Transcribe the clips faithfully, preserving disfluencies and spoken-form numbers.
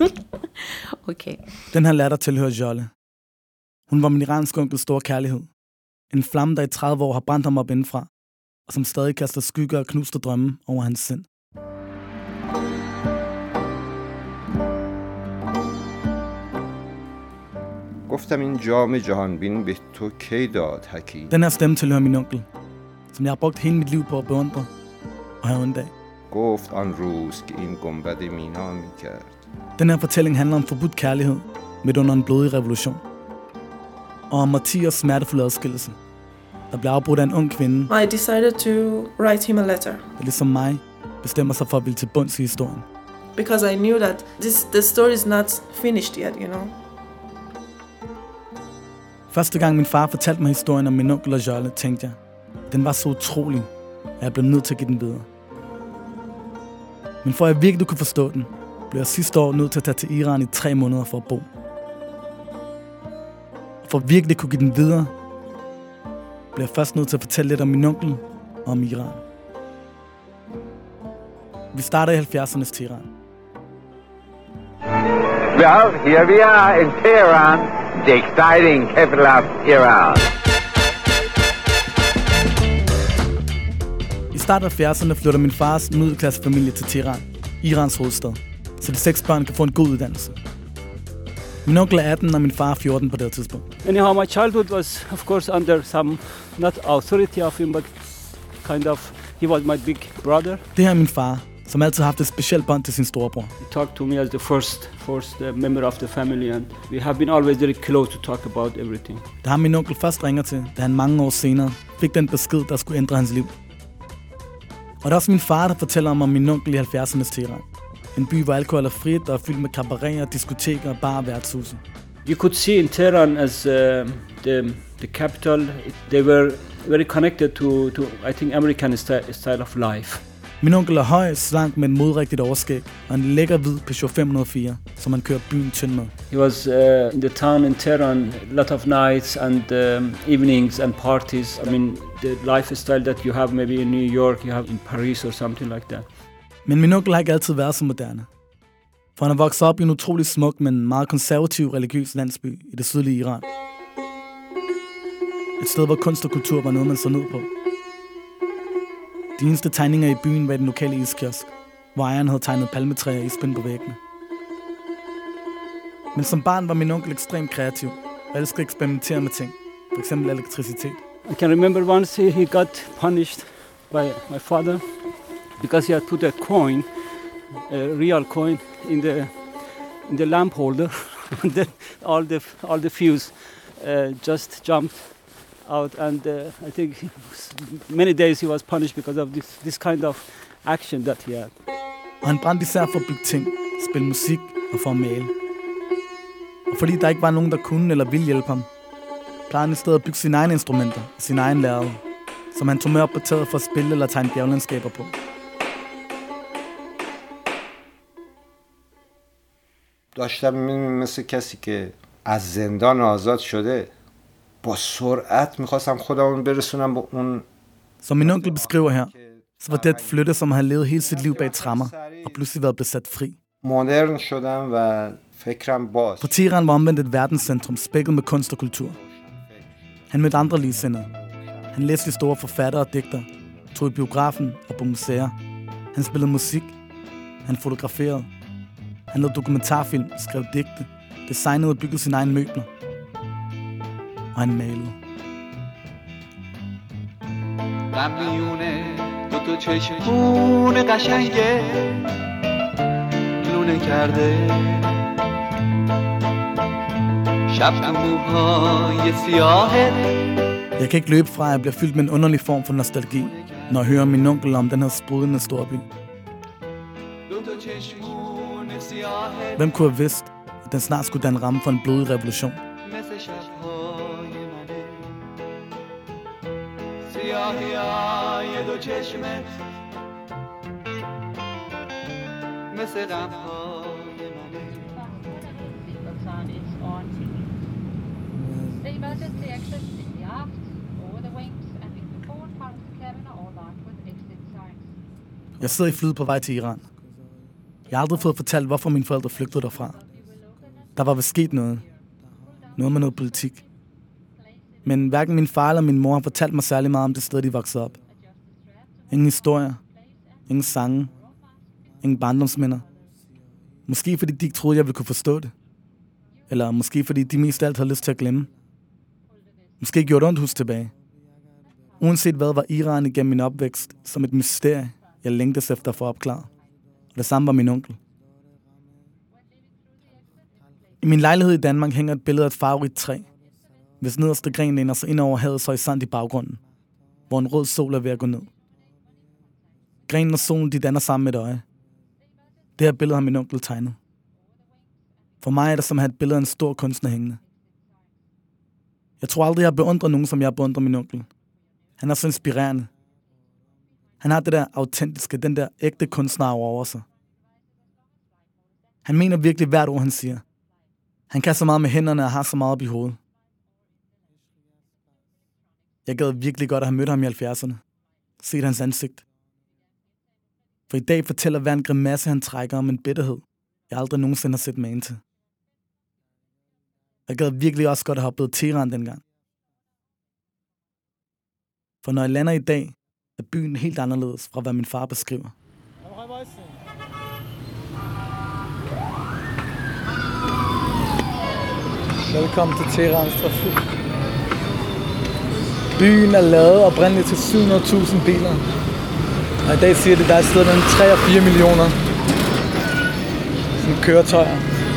Okay. Den her latter tilhører Jolle. Hun var min iranske onkels store kærlighed. En flamme, der i tredive år har brændt ham op indefra, og som stadig kaster skygger og knuste drømme over hans sind. گفتم این جام جهانبین به تو کی داد حکیم. Den her stemme tilhører min onkel, som jeg har brugt hele mit liv på at beundre og have en dag. گفت آن روز که این گنبد مینا میکرد. Den her fortælling handler om forbudt kærlighed midt under en blodig revolution. Og om martyrs smertefulde adskillelse, der bliver afbrudt af en ung kvinde, I decided to write him a letter. der ligesom mig bestemmer sig for at ville til bunds i historien. Because I knew that this the story is not finished yet, you know. Første gang min far fortalte mig historien om min onkel og Jolle, tænkte jeg, den var så utrolig, at jeg blev nødt til at give den videre. Men for at jeg virkelig kunne forstå den, blev jeg sidste år nødt til at tage til Iran i tre måneder for at bo. Og for at virkelig kunne give den videre, blev jeg først nødt til at fortælle lidt om min onkel og om Iran. Vi starter i halvfjerdsernes Teheran. Well, here we are in Tehran, the exciting capital of Iran. I starten af halvfjerdserne flytter min fars middelklassefamilie til Teheran, Irans hovedstad, så de seks børn kan få en god uddannelse. Min onkel er atten, og min far er fjorten på det tidspunkt. Anyhow, my childhood was, of course, under some, not authority of him, but kind of, he was my big brother. Det her er min far, som altid har haft et specielt bånd til sin storebror. He talked to me as the first, first uh, member of the family, and we have been always very close to talk about everything. Det har min onkel først ringer til, da han mange år senere fik den besked, der skulle ændre hans liv. Og det er også min far, der fortæller om, om min onkel i halvfjerdsernes Teheran. En by, hvor alkohol er frit og er fyldt med cabareter, diskoteker og bar og værtshuse. You could see in Tehran as uh, the, the capital, they were very connected to, to I think, American style, style of life. Min onkel er høj, slank med en modrigtigt overskæg og en lækker hvid Peugeot fem hundrede og fire, som han kører byen tynd med. He was uh, in the town in Tehran, a lot of nights and um, evenings and parties. I mean, the lifestyle that you have maybe in New York, you have in Paris or something like that. Men min onkel har ikke altid været så moderne. For han er vokset op i en utrolig smuk, men meget konservativ religiøs landsby i det sydlige Iran. Et sted, hvor kunst og kultur var noget, man så ned på. De eneste tegninger i byen var i den lokale iskiosk, hvor ejeren havde tegnet palmetræer og ispind på væggene. Men som barn var min onkel ekstremt kreativ og elskede at eksperimentere med ting, for eksempel elektricitet. I can remember once he got punished by my father because he had put a coin, a real coin, in the in the lamp holder, and then all the all the fuse uh, just jumped out, and uh, I think many days he was punished because of this this kind of action that he had. Og han brændte især for at bygge ting, spille musik og for at male. Og fordi der ikke var nogen, der kunne eller ville hjælpe ham, plejede han i stedet at bygge sine egne instrumenter og sin egen lærred, som han tog med op på taget for at spille eller tegne bjerglandskaber på. داشتم مثل کسی که از زندان آزاد شده با سرعت میخواستم خودمون برسونم به اون. Som min onkel beskriver her, så var det at flytte, som havde levet hele sit liv bag tremmer, og pludselig været blevet sat fri. modern شدم و فکرم باز. For Teheran var omvendt et verdenscentrum spækket med kunst og kultur. Han mødte andre ligesindede. Han læste de store forfattere og digtere, tog i biografen og på museer. Han spillede musik. Han fotograferede. Han lavede dokumentarfilm, skrev digte, designede og byggede sine egne møbler. Og han malede. قمیونه دو تا چشمون قشنگه لونه کرده شب تو موهای سیاهه. Jeg kan ikke løbe fra, at jeg bliver fyldt med en underlig form for nostalgi, når jeg hører min onkel om den her sprudlende storby. Hvem kunne have vidst, at den snart skulle danne ramme for en blodig revolution? Jeg sidder i flyet på vej til Iran. Jeg har aldrig fået fortalt, hvorfor mine forældre flygtede derfra. Der var vist sket noget. Noget med noget politik. Men hverken min far eller min mor har fortalt mig særlig meget om det sted, de voksede op. Ingen historier. Ingen sange. Ingen barndomsminder. Måske fordi de ikke troede, jeg ville kunne forstå det. Eller måske fordi de mest af alt havde lyst til at glemme. Måske gjorde det ondt hus tilbage. Uanset hvad, var Iran igennem min opvækst som et mysterie, jeg længtes efter at få opklaret. Og det samme var min onkel. I min lejlighed i Danmark hænger et billede af et farverigt træ, hvis nederste gren læner sig ind over havets horisont i baggrunden, hvor en rød sol er ved at gå ned. Grenen og solen, de danner sammen med et øje. Det her billede har min onkel tegnet. For mig er det som at have et billede af en stor kunstner hængende. Jeg tror aldrig, jeg har beundret nogen, som jeg beundrer min onkel. Han er så inspirerende. Han har det der autentiske, den der ægte kunstnerarv over sig. Han mener virkelig hvert ord, han siger. Han kan så meget med hænderne og har så meget op i hovedet. Jeg gad virkelig godt at have mødt ham i halvfjerdserne. Set hans ansigt. For i dag fortæller hver en grimasse, han trækker om en bitterhed, jeg aldrig nogensinde har set magen til. Jeg gad virkelig også godt at have oplevet Teheran dengang. For når jeg lander i dag, er byen helt anderledes fra, hvad min far beskriver. Velkommen til Teherans trafik. Byen er lavet oprindeligt til syv hundrede tusind biler. Og i dag siger det, at der er et sted mellem tre og fire millioner sådan køretøjer.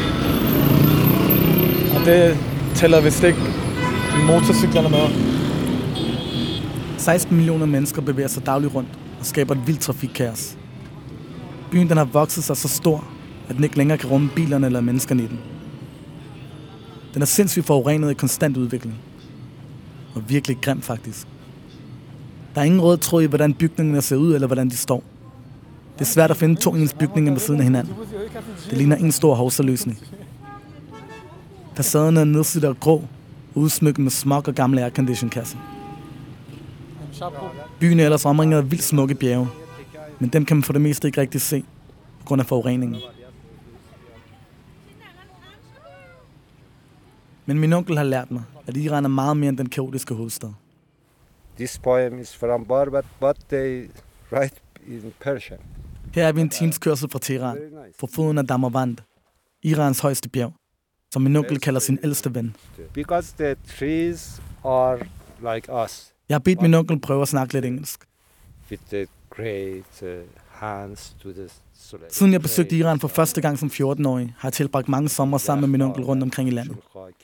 Og det tæller vist ikke motorcyklerne med. seksten millioner mennesker bevæger sig dagligt rundt og skaber et vildt trafikkaos. Byen den har vokset sig så stor, at den ikke længere kan rumme bilerne eller menneskerne i den. Den er sindssygt forurenet i konstant udvikling. Og virkelig grim faktisk. Der er ingen rød tråd i, hvordan bygningerne ser ud, eller hvordan de står. Det er svært at finde to ens bygninger ved siden af hinanden. Det ligner en stor hovsaløsning. Facaderne er nedslidte og grå, udsmykket med smog og gamle aircondition-kasser. Byen er ellers omringet af vildt smukke bjerge, men dem kan man for det meste ikke rigtig se, på grund af forureningen. Men min onkel har lært mig, at Iran er meget mere end den kaotiske hovedstad. This poem is from Barbat, but they write in Persian. Her er vi en times kørsel fra Teheran, fra foden af Damavand, Irans højeste bjerg, som min onkel kalder sin ældste ven. Because the trees are like us. Jeg har bedt min onkel prøve at snakke lidt engelsk. With the great uh, hands to the soleil. Siden jeg besøgte Iran for første gang som fjorten-årig, har jeg tilbragt mange sommer sammen med min onkel rundt omkring i landet.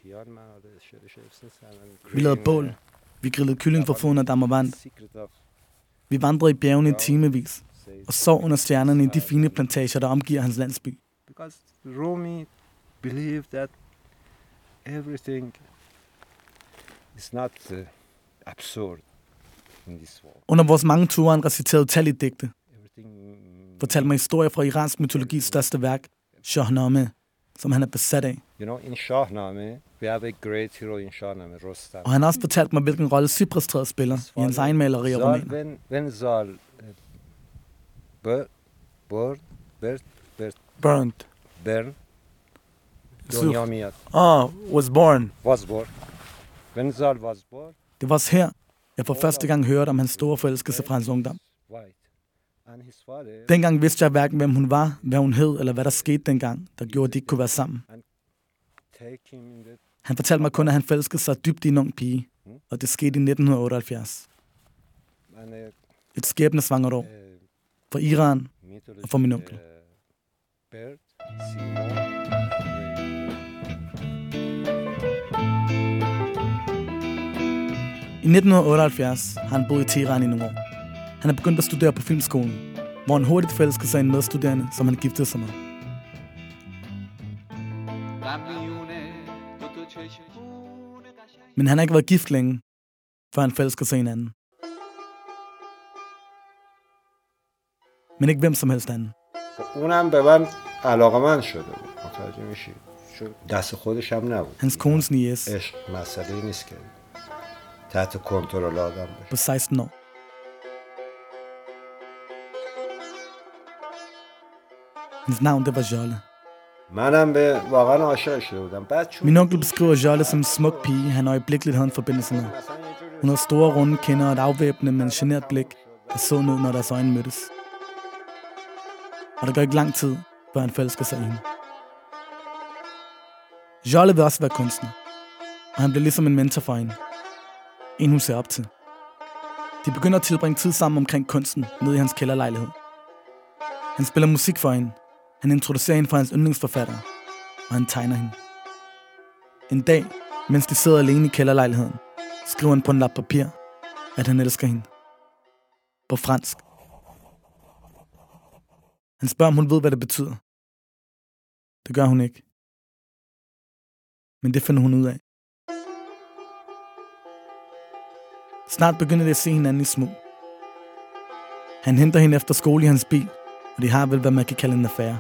Vi lavede bål. Vi grillede kylling fra foden af Damavand. Vi vandrede i bjergene i timevis og sov under stjernerne i de fine plantager, der omgiver hans landsby. Because Rumi believed that everything is not uh, absurd in this world. Under vores mange ture han reciterede utallige digte. Fortalte mig historier fra iransk mytologis største værk, Shahnameh, som han er besat af. You know, in Shahnameh, we have a great hero in Shahnameh, Rostam. Og han har også fortalt mig, hvilken rolle cyprestræet spiller i hans egen maleri og romaner. When, when Zal burnt, burnt, burnt, burnt, Burned. burnt, Dunya Miyad Oh, was born. was born. When Zal was born, Det var også her, jeg for første gang hørte om hans store forelskelse fra hans ungdom. white. And his father Dengang vidste jeg hverken, hvem hun var, hvad hun hed, eller hvad der skete dengang, der gjorde, at de ikke kunne være sammen. take him in the Han fortalte mig kun, at han forelskede sig dybt i en ung pige, og det skete i nitten otteoghalvfjerds. and, uh, Et skæbnesvangert år for Iran og for min onkel. Bert, Simon, I nitten otteoghalvfjerds har han boet i Teheran i nogle år. Han er begyndt at studere på filmskolen, hvor han hurtigt forelskede sig i en medstuderende, som han giftede sig med. Men han har ikke været gift længe, før han forelskede sig i en anden. Men ikke hvem som helst anden. اونم به من علاقه‌مند شده بود. متوجه میشی؟ چون دست خودش هم نبود. Hans kones niece عشق مسئله نیست که تحت کنترل آدم باشه. på seksten år. Hans navn, det var Jolle. منم به واقعا عاشق شده بودم. بعد چون Min onkel beskriver Jolle som en smuk pige, han øjeblikkeligt havde en forbindelse med. Hun havde store, runde kinder og et afvæbnende, men genert blik, der så ned, når deres øjne mødtes. Og det går ikke lang tid, før han forelsker sig i hende. Jolle vil også være kunstner, og han bliver ligesom en mentor for hende. En, hun ser op til. De begynder at tilbringe tid sammen omkring kunsten, nede i hans kælderlejlighed. Han spiller musik for hende. Han introducerer hende for hans yndlingsforfatter, og han tegner hende. En dag, mens de sidder alene i kælderlejligheden, skriver han på en lap papir, at han elsker hende. På fransk. Han spørger, om hun ved, hvad det betyder. Det gør hun ikke. Men det finder hun ud af. Snart begynder de at se hinanden i smug. Han henter hende efter skole i hans bil, og de har vel, hvad man kan kalde en affære.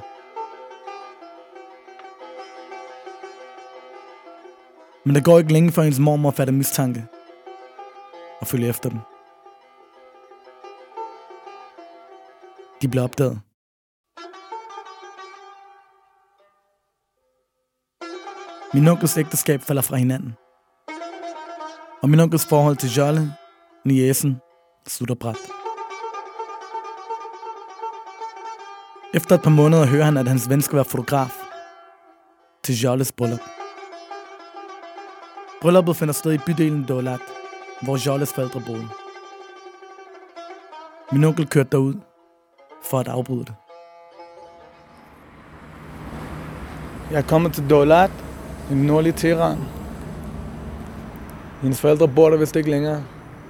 Men det går ikke længe, før hendes mormor fatter mistanke og følger efter dem. De bliver opdaget. Min onkels ægteskab falder fra hinanden. Og min onkels forhold til Jolle, niecen, slutter brat. Efter et par måneder hører han, at hans ven skal være fotograf til Jolles bryllup. Brylluppet finder sted i bydelen Dolat, hvor Jolles forældre boede. Min onkel kørte derud for at afbryde det. Jeg er kommet til Dolat, i den nordlige Teheran. Hendes forældre bor der vist ikke længere.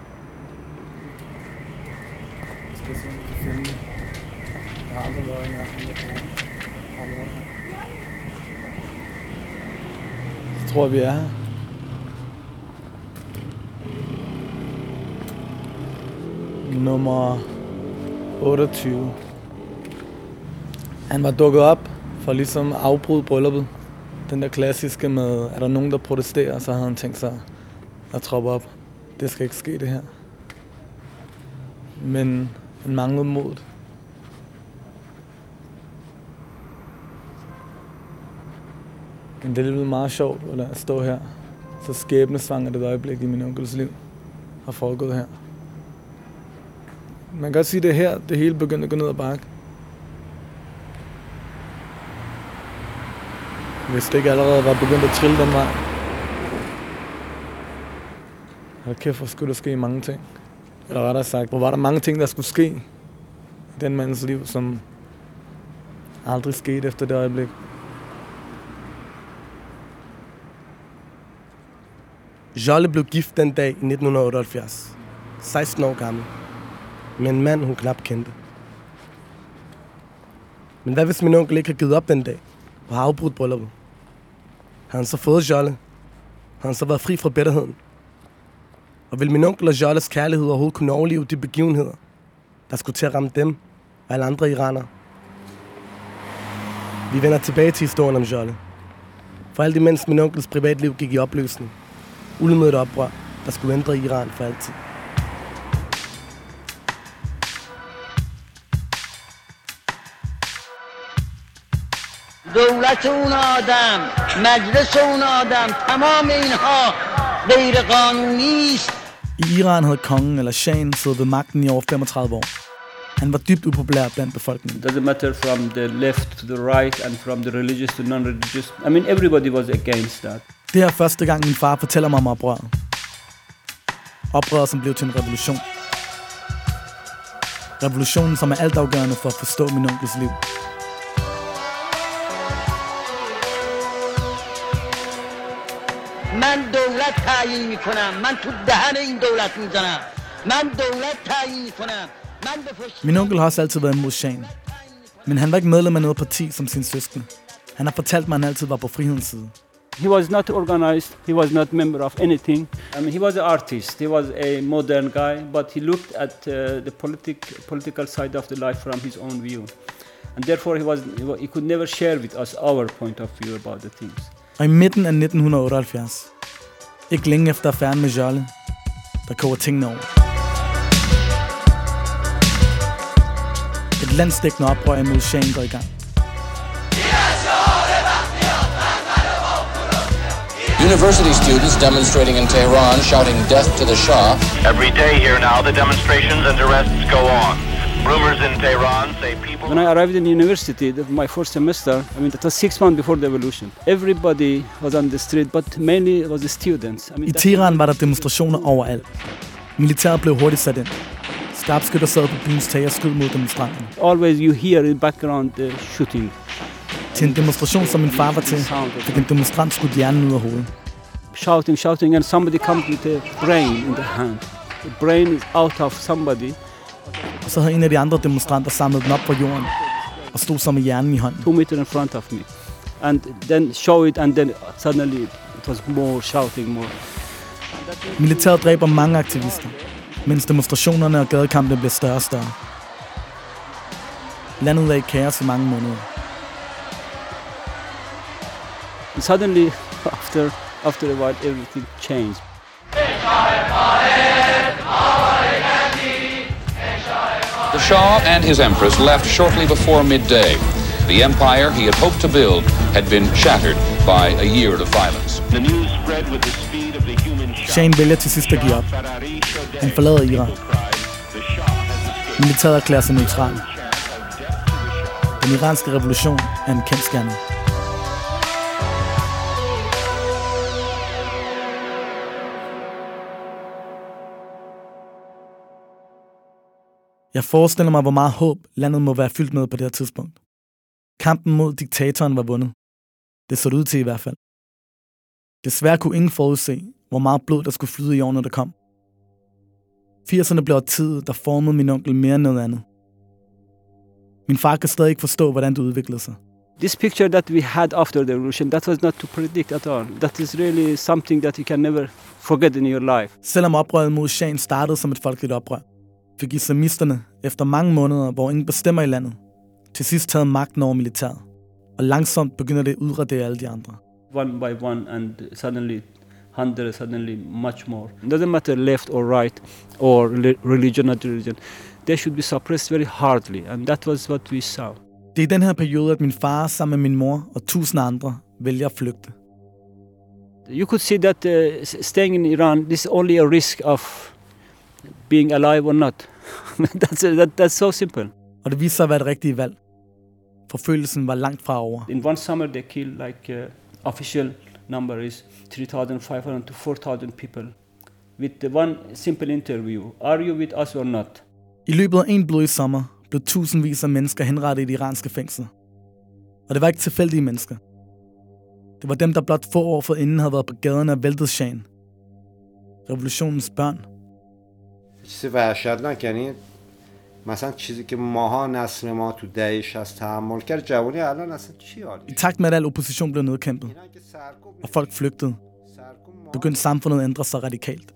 Jeg skal se, om jeg kan finde det. Jeg har aldrig været engang. Så tror jeg, vi er her. Nummer otteogtyve. Han var dukket op for ligesom at afbryde brylluppet. Den der klassiske med, er der nogen, der protesterer, så havde han tænkt sig at troppe op. Det skal ikke ske, det her. Men han manglede modet. Men det er lidt meget sjovt at stå her. Så skæbnesvang er det øjeblik i min onkels liv har foregået her. Man kan godt sige, at det her, det hele begyndte at gå ned ad bakke. Hvis det ikke allerede var begyndt at trille den vej. Hold kæft, hvor skulle der ske mange ting. Eller rettere sagt, hvor var der mange ting, der skulle ske i den mands liv, som aldrig skete efter det øjeblik. Jolle blev gift den dag i nitten otteoghalvfjerds. seksten år gammel. Med en mand, hun knap kendte. Men hvad hvis min onkel ikke havde givet op den dag og har afbrudt brylluppet? Havde han så fået Jolle? Havde han så været fri fra bitterheden? Og vil min onkel og Jolles kærlighed overhovedet kunne overleve de begivenheder, der skulle til at ramme dem og alle andre iranere? Vi vender tilbage til historien om Jolle. For alt imens min onkels privatliv gik i opløsning. Ulmede et oprør, der skulle ændre Iran for altid. دولت اون آدم، مجلس اون آدم، تمام اینها غیر قانونی است. I Iran havde kongen eller shahen siddet ved magten i over femogtredive år. Han var dybt upopulær blandt befolkningen. It doesn't matter from the left to the right and from the religious to non-religious. I mean, everybody was against that. Det er første gang, min far fortæller mig om oprøret. Oprøret, som blev til en revolution. Revolutionen, som er altafgørende for at forstå min onkels liv. من دولت تعیین میکنم. من تو دهن این دولت میزنم. من دولت تعیین میکنم. من به پشت. Min onkel har også altid været imod shahen. Men han var ikke medlem af noget parti som sin søskende. Han har fortalt mig, at han altid var på frihedens side. He was not organized, he was not member of anything. I mean, he was an artist, he was a modern guy, but he looked at uh, the politic, political side of the life from his own view. And therefore he, was, he could never share with us our point of view about the things. Og i midten af nitten otteoghalvfjerds, ikke længe efter affæren med Jolle, der koger tingene over. Et landsdækkende oprør imod shahen går i gang. University students demonstrating in Tehran, shouting death to the Shah. Every day here now, the demonstrations and arrests go on. Rumors in Tehran say people... When I arrived in university, my first semester, I mean, that was six months before the revolution. Everybody was on the street, but mainly it was the students. I mean, I Teheran var der demonstrationer overalt. Militæret blev hurtigt sat ind. Skarpskytter sad på byens tag og skød mod demonstranterne. Always you hear in background uh, shooting. Til en demonstration, som min far var til, fik en demonstrant skudt hjernen ud af hovedet. Shouting, shouting, and somebody comes with a brain in the hand. The brain is out of somebody. Og så havde en af de andre demonstranter samlet den op på jorden og stod så med hjernen i hånden. Two meter in front of me. And then show it, and then suddenly it was more shouting, more. Militæret dræber mange aktivister, mens demonstrationerne og gadekampene bliver større og større. Landet er i kaos i mange måneder. And suddenly, after after a while, everything changed. The Shah and his empress left shortly before midday. The empire he had hoped to build had been shattered by a year of violence. The news spread with the speed of the human shock. Shahen vælger til sidst at give op. Han forlader Iran. Militæret erklærer sig neutral. Den iranske revolution er en kendsgerning. Jeg forestiller mig, hvor meget håb landet må være fyldt med på det her tidspunkt. Kampen mod diktatoren var vundet. Det så det ud til i hvert fald. Desværre kunne ingen forudse, hvor meget blod der skulle flyde i årene, der kom. firserne blev tid, der formede min onkel mere end noget andet. Min far kan stadig ikke forstå, hvordan det udviklede sig. This picture that we had after the revolution, that was not to predict at all. That is really something that you can never forget in your life. Selvom oprøret mod Shahen startede som et folkeligt oprør, fik islamisterne efter mange måneder, hvor ingen bestemmer i landet, til sidst taget magten over militæret. Og langsomt begynder det at udradere alle de andre. One by one, and suddenly hundreds, suddenly much more. It doesn't matter left or right, or religion or religion. They should be suppressed very hardly, and that was what we saw. Det er i den her periode, at min far sammen med min mor og tusind andre vælger at flygte. You could see that uh, staying in Iran, this is only a risk of being alive or not. that's, that, that's so simple. Og det viste sig at være et rigtigt valg. Forfølgelsen var langt fra over. In one summer they killed like uh, official number is three thousand five hundred to four thousand people. With the one simple interview, are you with us or not? I løbet af en blodig sommer blev tusindvis af mennesker henrettet i de iranske fængsler. Og det var ikke tilfældige mennesker. Det var dem, der blot få år forinden havde været på gaderne og væltet Shahen. Revolutionens børn. چیز وحشتناک یعنی مثلا چیزی که ماها نسل ما تو دهه شصت تحمل کرد جوانی الان اصلا چی حالی. I takt med at al opposition blev nedkæmpet og folk flygtede, begyndte samfundet at ændre sig radikalt.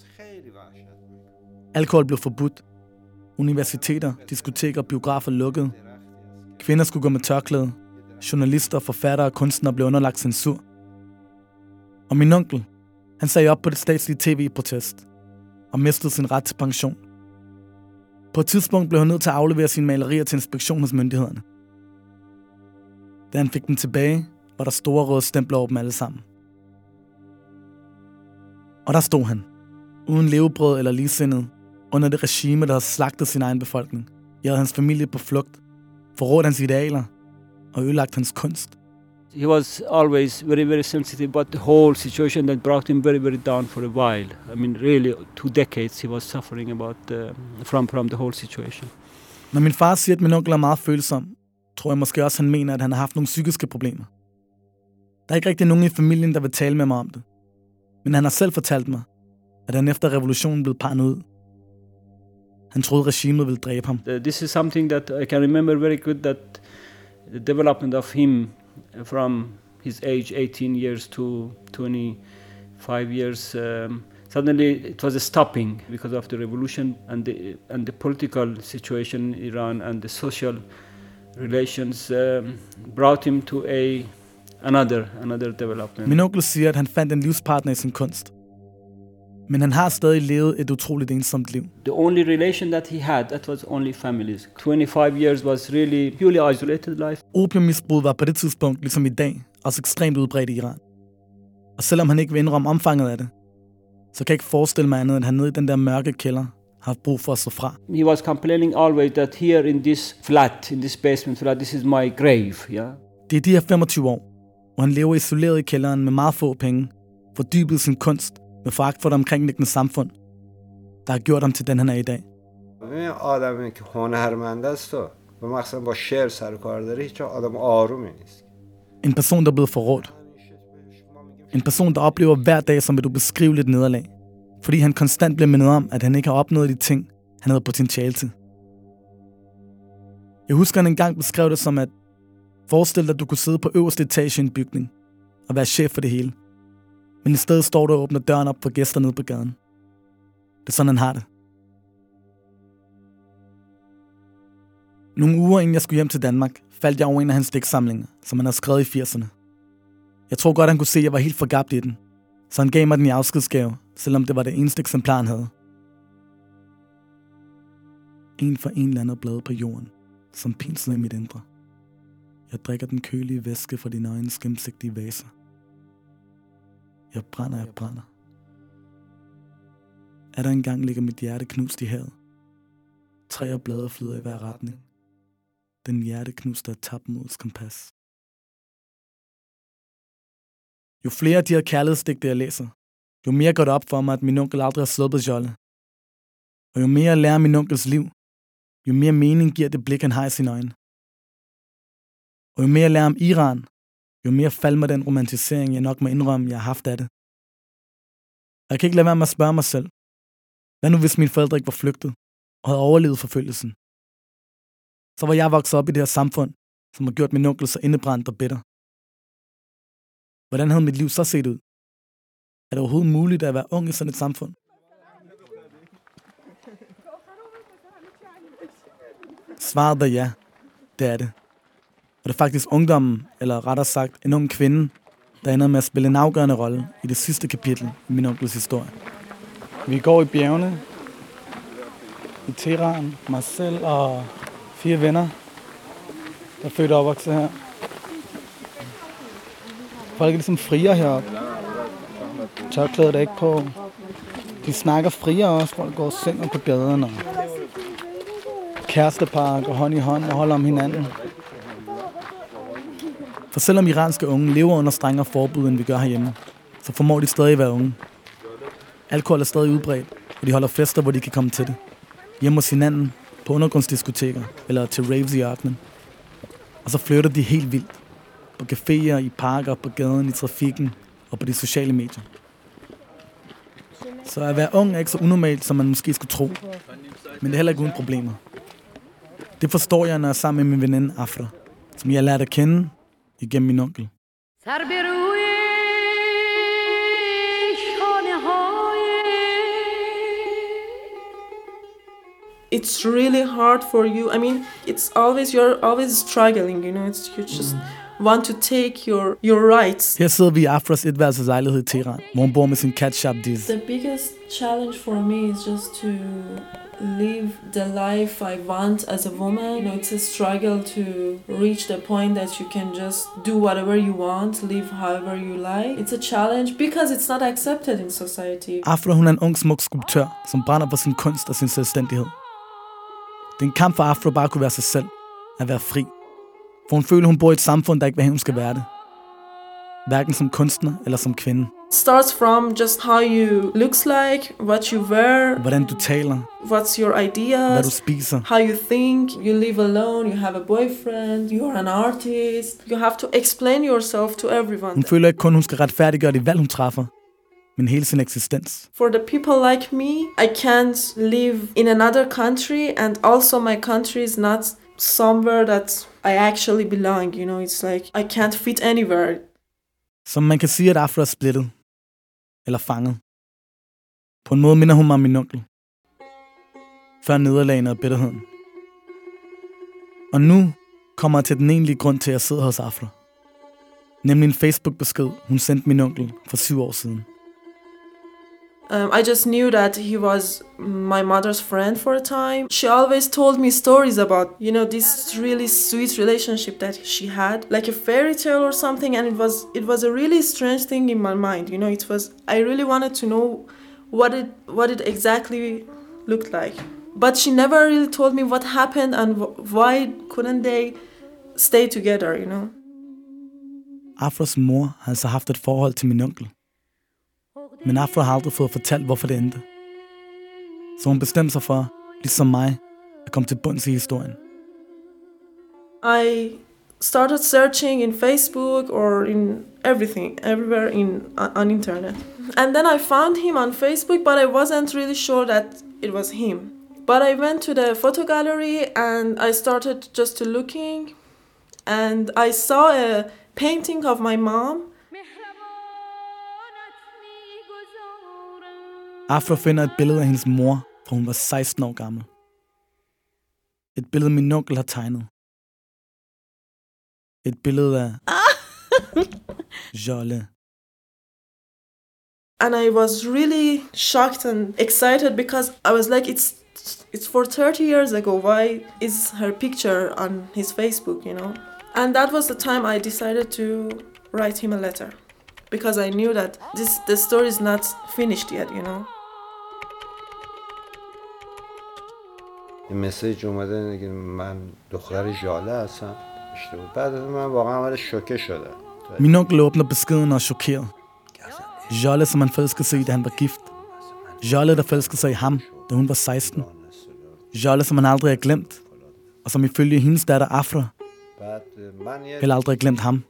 Alkohol blev forbudt. Universiteter, diskoteker og biografer lukkede. Kvinder skulle gå med tørklæde. Journalister, forfattere og kunstnere blev underlagt censur. Og min onkel, han sagde op på det statslige tv i protest og mistede sin ret til pension. På et tidspunkt blev han nødt til at aflevere sine malerier til inspektion hos myndighederne. Da han fik dem tilbage, var der store røde stempler over dem alle sammen. Og der stod han, uden levebrød eller ligesindet, under det regime, der havde slagtet sin egen befolkning. Jeg havde hans familie på flugt, forrådt hans idealer og ødelagt hans kunst. He was always very, very sensitive about the whole situation that brought him very, very down for a while. I mean, really, two decades he was suffering about uh, from, from the whole situation. Når min far siger, at min onkel er meget følsom, tror jeg måske også, han mener, at han har haft nogle psykiske problemer. Der er ikke rigtig nogen i familien, der vil tale med mig om det. Men han har selv fortalt mig, at han efter revolutionen blev paranoid. Han troede, regimet ville dræbe ham. This is something that I can remember very good, that the development of him from his age eighteen years to twenty-five years, um, suddenly it was a stopping because of the revolution and the and the political situation in Iran and the social relations um, brought him to a another another development. Min onkel siger, at han fandt en livspartner i sin kunst. Men han har stadig levet et utroligt ensomt liv. The only relation that he had, that was only families. twenty-five years was really purely isolated life. Opiummisbruget var på det tidspunkt, ligesom i dag, også ekstremt udbredt i Iran. Og selvom han ikke vil indrømme omfanget af det, så kan jeg ikke forestille mig andet, at han nede i den der mørke kælder har haft brug for at stå fra. He was complaining always that here in this flat, in this basement flat, this is my grave, yeah. Det er de her femogtyve år, hvor han lever isoleret i kælderen med meget få penge, fordybet sin kunst med foragt for det omkringliggende samfund, der har gjort ham til den, han er i dag. این آدمی که هنرمند است و به مخصوصا با شعر سر کار داره هیچ آدم آرومی نیست. En person, der er blevet forrådt. En person, der oplever hver dag som et ubeskriveligt nederlag, fordi han konstant bliver mindet om, at han ikke har opnået de ting, han havde potentiale til. Jeg husker, han engang beskrev det som at forestil dig, at du kunne sidde på øverste etage i en bygning og være chef for det hele. Men i stedet står du og åbner døren op for gæster nede på gaden. Det er sådan, han har det. Nogle uger inden jeg skulle hjem til Danmark, faldt jeg over en af hans digtsamlinger, som han havde skrevet i firserne. Jeg tror godt, han kunne se, at jeg var helt forgabt i den, så han gav mig den i afskedsgave, selvom det var det eneste eksemplar, han havde. En for en lander blade på jorden, som pinsler i mit indre. Jeg drikker den kølige væske fra dine øjnes gennemsigtige vaser. Jeg brænder, jeg brænder. Er der engang ligger mit hjerte knust i havet? Træ og blade flyder i hver retning. Den hjerte knuste er tabt mod kompas. Jo flere af de her kærlighedsdigte jeg læser, jo mere går det op for mig, at min onkel aldrig har sluppet Jolle. Og jo mere jeg lærer min onkels liv, jo mere mening giver det blik, han har i sine øjne. Og jo mere jeg lærer om Iran, jo mere falmer den romantisering, jeg nok må indrømme, jeg har haft af det. Og jeg kan ikke lade være med at spørge mig selv, hvad nu hvis mine forældre ikke var flygtet og havde overlevet forfølgelsen? Så var jeg vokset op i det her samfund, som har gjort min onkel så indebrændt og bitter. Hvordan havde mit liv så set ud? Er det overhovedet muligt at være ung i sådan et samfund? Svaret er ja, det er det. Og det er faktisk ungdommen, eller rettere sagt en ung kvinde, der ender med at spille en afgørende rolle i det sidste kapitel i min onkels historie. Vi går i bjergene i Teheran, mig selv og fire venner, der er født og opvokset her. Folk er ligesom friere heroppe. Tørklædet er ikke på. De snakker friere også. Folk går og synger på gaden. Og kærestepar går hånd i hånd og holder om hinanden. For selvom iranske unge lever under strengere forbud, end vi gør herhjemme, så formår de stadig at være unge. Alkohol er stadig udbredt, og de holder fester, hvor de kan komme til det. Hjemme hos hinanden, på undergrundsdiskoteker eller til raves i ørkenen. Og så flytter de helt vildt. På caféer, i parker, på gaden, i trafikken og på de sociale medier. Så at være ung er ikke så unormalt, som man måske skulle tro. Men det er heller ikke uden problemer. Det forstår jeg, når jeg er sammen med min veninde Afra, som jeg har lært at kende igennem min onkel. It's really hard for you. I mean, it's always, you're always struggling, you know, it's, you just want to take your, your rights. Her sidder vi i Afras etværelses lejlighed i Teheran, hvor hun bor med sin cat Shop Diz. The biggest challenge for me is just to live the life I want as a woman. You know, it's a struggle to reach the point that you can just do whatever you want, live however you like. It's a challenge because it's not accepted in society. Afra, hun er en ung, smuk skulptør, som brænder for sin kunst og sin selvstændighed. Det er en kamp for Afra bare at kunne være sig selv, at være fri. For hun føler, hun bor i et samfund, der ikke vil have, hun skal være det. Hverken som kunstner eller som kvinde. It starts from just how you looks like, what you wear, hvordan du taler, what's your ideas, hvad du spiser, how you think, you live alone, you have a boyfriend, you're an artist. You have to explain yourself to everyone. Hun føler ikke kun, hun skal retfærdiggøre de valg, hun træffer, men hele sin eksistens. For the people like me, I can't live in another country, and also my country is not somewhere that I actually belong, you know, it's like I can't fit anywhere. Som man kan sige, at Afra er splittet, eller fanget. På en måde minder hun mig om min onkel. Før nederlagene og bitterheden. Og nu kommer jeg til den egentlige grund til, at jeg sidder hos Afra. Nemlig en Facebook-besked, hun sendte min onkel for syv år siden. Um, I just knew that he was my mother's friend for a time. She always told me stories about, you know, this really sweet relationship that she had, like a fairy tale or something. And it was it was a really strange thing in my mind. You know, it was I really wanted to know what it what it exactly looked like. But she never really told me what happened and why couldn't they stay together, you know. Afros mor har altså haft et forhold til min onkel. Men Afro har aldrig fået fortalt, hvorfor det endte. Så hun bestemte sig for, ligesom mig, at komme til bunds i historien. I started searching in Facebook or in everything, everywhere in on internet. And then I found him on Facebook, but I wasn't really sure that it was him. But I went to the photo gallery and I started just to looking, and I saw a painting of my mom. Afro finder et billede af hendes mor, fra hun var seksten år gammel. Et billede, min onkel har tegnet. Et billede af Jolle. And I was really shocked and excited because I was like, it's it's for thirty years ago. Why is her picture on his Facebook, you know? And that was the time I decided to write him a letter, because I knew that this the story is not finished yet, you know. این مسیج اومده که من دختر ژاله هستم. اشتباه. بعد من واقعا اول شوکه شدم. Min onkel åbner beskeden og er chokeret. Jolle, som han forelskede sig i, da han var gift. Jolle, der forelskede sig i ham, da hun var seksten. Jolle, som han aldrig har glemt, og som ifølge hendes datter Afra heller aldrig har glemt ham.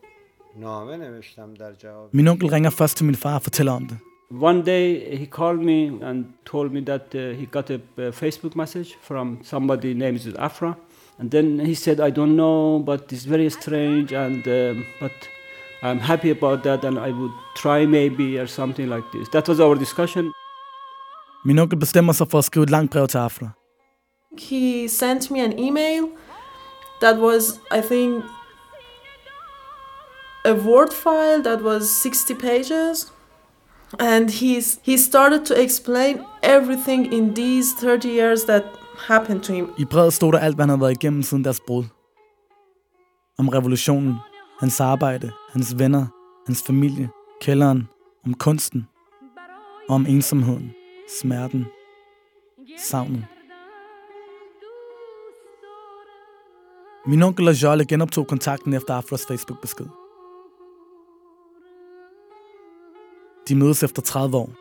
Min onkel ringer først til min far og fortæller om det. One day he called me and told me that uh, he got a, a Facebook message from somebody named Afra. And then he said, I don't know, but it's very strange, and um, but I'm happy about that, and I would try maybe or something like this. That was our discussion. Min onkel bestemmer sig for at skrive et langt brev til Afra. He sent me an email that was, I think, a Word file that was sixty pages. And he's, he started to explain everything in these thirty years that happened to him. I brevet stod der alt, hvad han havde været igennem siden deres brud. Om revolutionen, hans arbejde, hans venner, hans familie, kælderen, om kunsten, og om ensomheden, smerten, savnet. Min onkel og Jolle genoptog kontakten efter Afras Facebook-besked. De mødes efter tredive år.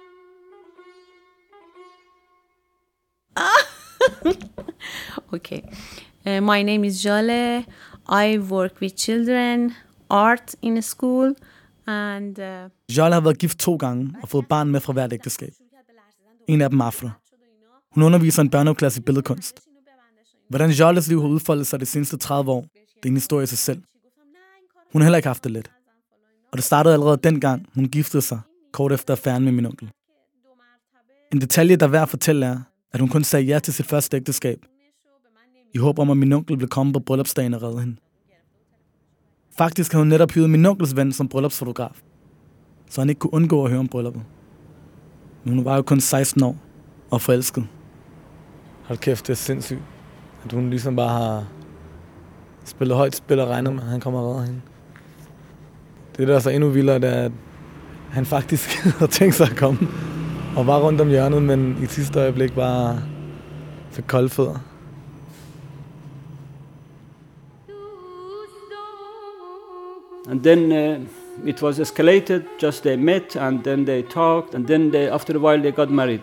Okay. Uh, my name is Jolle. I work with children, art in a school, and... Uh... Jolle har været gift to gange og fået barn med fra hvert ægteskab. En af dem Afra. Hun underviser en børnehaveklasse i billedkunst. Hvordan Jolles liv har udfoldet sig de seneste tredive år, det er en historie i sig selv. Hun har heller ikke haft det let. Og det startede allerede dengang, hun giftede sig, kort efter affæren med min onkel. En detalje, der er værd at fortælle, er, at hun kun sagde ja til sit første ægteskab, i håb om, at min onkel ville komme på bryllupsdagen og redde hende. Faktisk havde hun netop hyret min onkels ven som bryllupsfotograf, så han ikke kunne undgå at høre om brylluppet. Men hun var jo kun seksten år og forelsket. Hold kæft, det er sindssygt, at hun ligesom bare har spillet højt spil og regnet med, at han kommer og redder hende. Det, der er så endnu vildere, det er, at han faktisk har tænkt sig at komme og var rundt om hjørnet, men i sidste øjeblik bare fik kolde fødder. And then uh, it was escalated, just they met and then they talked, and then they, after a while they got married.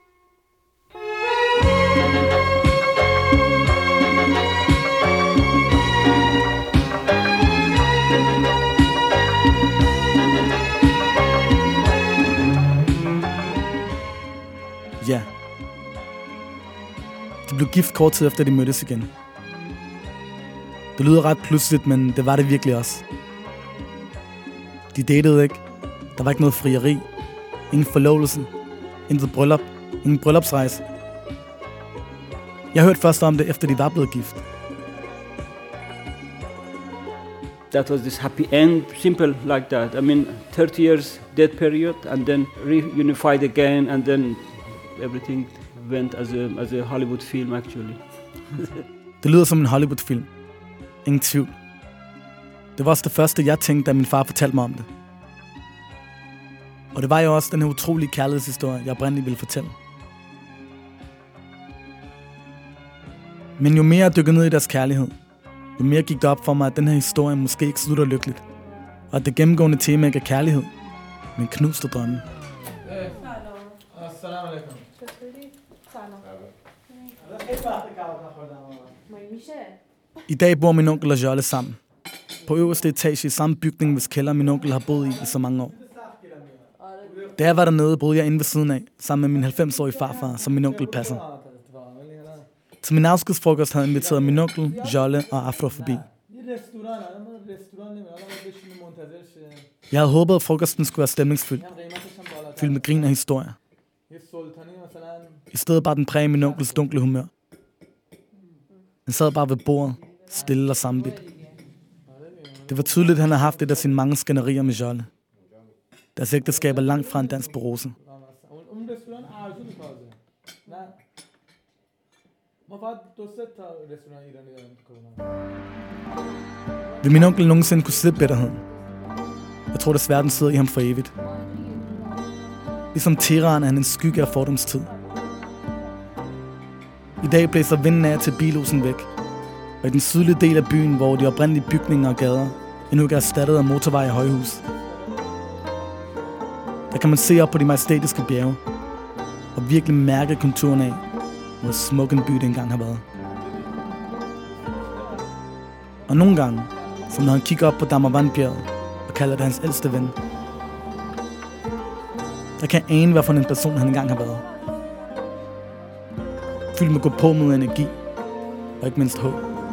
Ja. De blev gift kort tid efter, de mødtes igen. Det lyder ret pludseligt, men det var det virkelig også. De datede ikke. Der var ikke noget frieri. Ingen forlovelse. Intet bryllup. Ingen bryllupsrejse. Jeg hørte først om det, efter de var blevet gift. that was this happy end, simple like that. I mean, thirty years dead period, and then reunified again, and then everything went as a, as a Hollywood film, actually. Det lyder som en Hollywood-film. Ingen tvivl. Det var også det første, jeg tænkte, da min far fortalte mig om det. Og det var jo også den her utrolige kærlighedshistorie, jeg oprindeligt ville fortælle. Men jo mere jeg dykkede ned i deres kærlighed, jo mere gik det op for mig, at den her historie måske ikke slutter lykkeligt. Og at det gennemgående tema ikke er kærlighed, men knuste drømme. I dag bor min onkel og Jolle sammen. På øverste etage i samme bygning, hvis kælder min onkel har boet i i så mange år. Da jeg var dernede, boede jeg inde ved siden af, sammen med min halvfems-årige farfar, som min onkel passer. Til min afskedsfrokost havde jeg inviteret min onkel, Jolle og Afro forbi. Jeg havde håbet, at frokosten skulle være stemningsfyldt, fyldt med grin og historier. I stedet bare den præge min onkels dunkle humør. Han sad bare ved bordet, stille og sammenbidt. Det var tydeligt, at han havde haft et af sine mange skænderier med Jolle. Deres ægteskab er langt fra en dans på rose. Vil min onkel nogensinde kunne slippe bitterheden? Jeg tror desværre, den sidder i ham for evigt. Ligesom Teheran er han en skygge af fordomstid. I dag blæser vinden af til bilosen væk, og i den sydlige del af byen, hvor de oprindelige bygninger og gader endnu ikke er erstattet af motorvej og højhus. Der kan man se op på de majestætiske bjerge, og virkelig mærke konturen af, hvor smuk en by det engang har været. Og nogle gange, som når han kigger op på Damavandbjerget og kalder det hans ældste ven, der kan jeg ane, hvad for en person han engang har været. Fyldt med gå på med energi, og ikke mindst håb.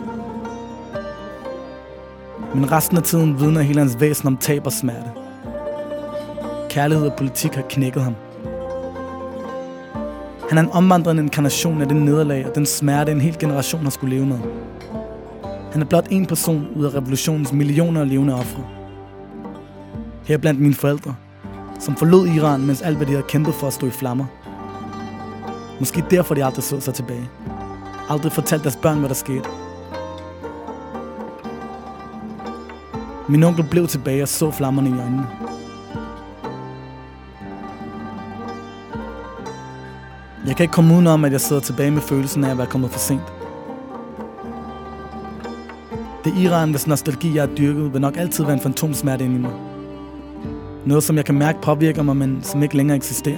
Men resten af tiden vidner hele hans væsen om tab og smerte. Kærlighed og politik har knækket ham. Han er en omvandrende inkarnation af den nederlag og den smerte, en hel generation har skulle leve med. Han er blot en person ud af revolutionens millioner af levende ofre. Her blandt mine forældre, som forlod Iran, mens alt hvad de havde kæmpet for at stå i flammer. Måske derfor de aldrig så sig tilbage. Aldrig fortalte deres børn, hvad der skete. Min onkel blev tilbage og så flammerne i øjnene. Jeg kan ikke komme udenom, at jeg sidder tilbage med følelsen af at være kommet for sent. Det Iran, hvis nostalgi jeg har dyrket, vil nok altid være en fantomsmerte inde i mig. Noget, som jeg kan mærke påvirker mig, men som ikke længere eksisterer.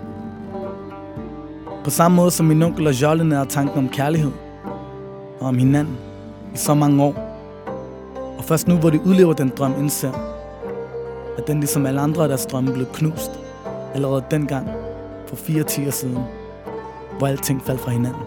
På samme måde som min onkel og Jolle nærede tanken om kærlighed og om hinanden i så mange år. Og først nu, hvor de udlever den drøm, indser, at den ligesom alle andre af deres drømme blev knust allerede dengang for fire tiår siden, hvor alting faldt fra hinanden.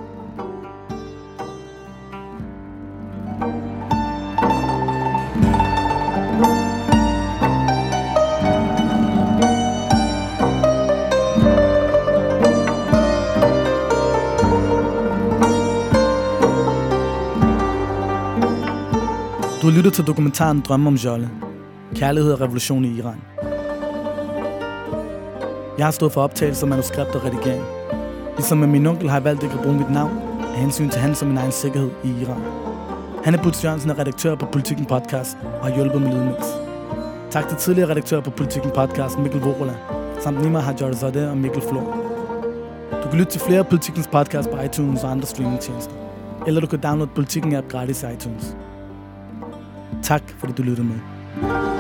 Du har lyttet til dokumentaren Drømme om Jolle. Kærlighed og revolution i Iran. Jeg har stået for optagelse, manuskript og redigering. Ligesom med min onkel har jeg valgt ikke at bruge mit navn af hensyn til hans og min egen sikkerhed i Iran. Hanne Butz Jørgensen er redaktør på Politikken Podcast og har hjulpet med lydmix. Tak til tidligere redaktør på Politikken Podcast, Mikkel Vorola, samt Nima Hajarzadeh og Mikkel Flor. Du kan lytte til flere af Politikens podcast på iTunes og andre streamingtjenester. Eller du kan downloade Politikken app gratis i iTunes. Tak fordi du lyttede med.